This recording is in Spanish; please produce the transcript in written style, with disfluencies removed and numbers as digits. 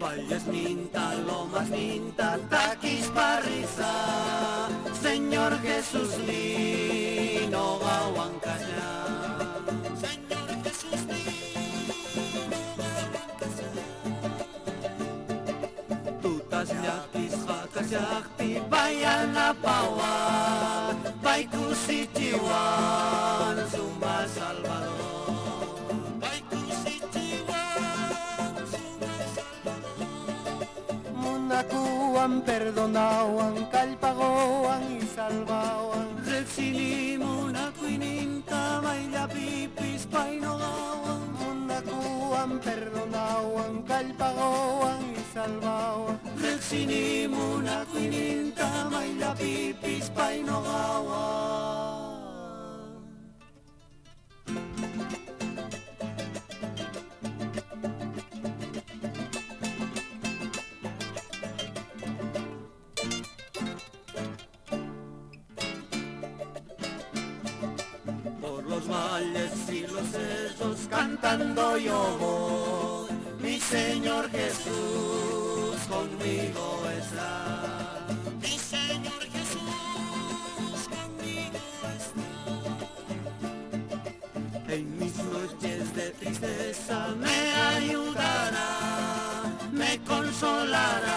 Valles minta, lomas minta, taquis parrisa, Señor Jesús no gawan kanya. Señor Jesús no gawan kanya. Tutas nyakis hakas yakti bayan apawa, baiku si jiwan sumba Salvador. Nakuan, perdonawan, kalpagoan y salvawan. Rexilimun akuininta, mayla pipis painogawan. Nakuan, perdonawan, kalpagoan y salvawan. Rexilimun akuininta, mayla pipis painogawan. Los valles y los cerros cantando yo voy, mi Señor Jesús conmigo está. Mi Señor Jesús conmigo está. En mis noches de tristeza me ayudará, me consolará.